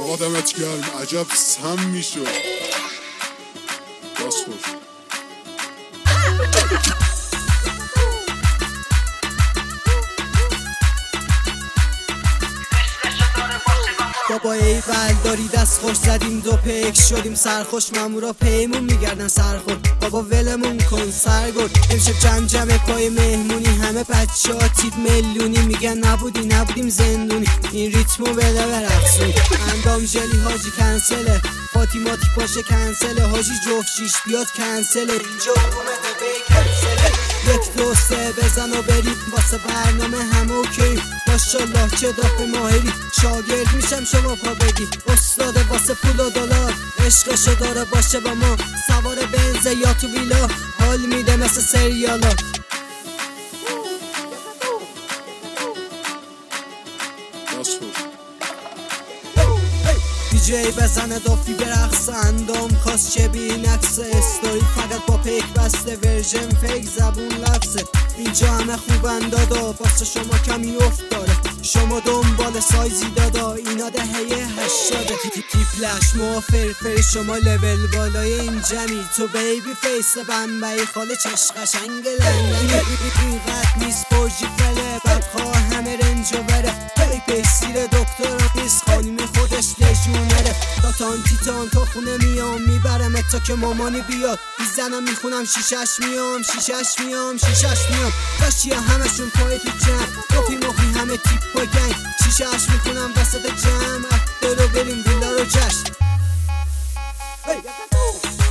آدمت گرم عجب سم میشد. راست خوش بابا ای داری دست خوش زدیم دو پیک شدیم سرخوش مامورا پیمون میگردن سرخورد. بابا ولمون کن سرگرد امشب جمع پای مهمونی همه بچه ها تید میلیونی میگن نبودیم زندونی این ریتمو بده برقصونی. اندام جلی حاجی کنسله فاطیماتی باشه کنسله حاجی جفت شیش بیاد کنسله اینجا اومده بی کنسله. 1 2 3 بزن و برید واسه برنامه همه اوکی ماشالله چه داخل ماهری شاگرد میشم شما پا بگی استاد واسه پول و دلار عشقشو داره باشه با ما سوار بنز یا تو ویلا حال میده مثل سریالا. راست خوش دیجی بزنه دافی برقص اندام خواست چه بین عکس استوری فقط با پیک بسته ورژن فیک زبون لفظه اینجا همه خوبن دادا واسه شما کمی افت داره شما دنبال سایزی دادا اینا دهه 80 تیپلش ما فرفری شما لول بالای این جمعی تو بیبی فیس بمبئی خاله چش قشنگ لندنی اینقدر نیست برجی فله بدخواه همه رنج و بره پیپ سیر دکتر نیست خانیم خودش لژونره تا تانتیتان تا خونه میام میبرم تا که مامانی بیاد میزنم میخونم شیشش میام داشتی همشون پای تو جمع رفی مخی همه تیپ و گنگ شیشش میخونم وسط جمع افتر رو بریم ویلا رو جشن.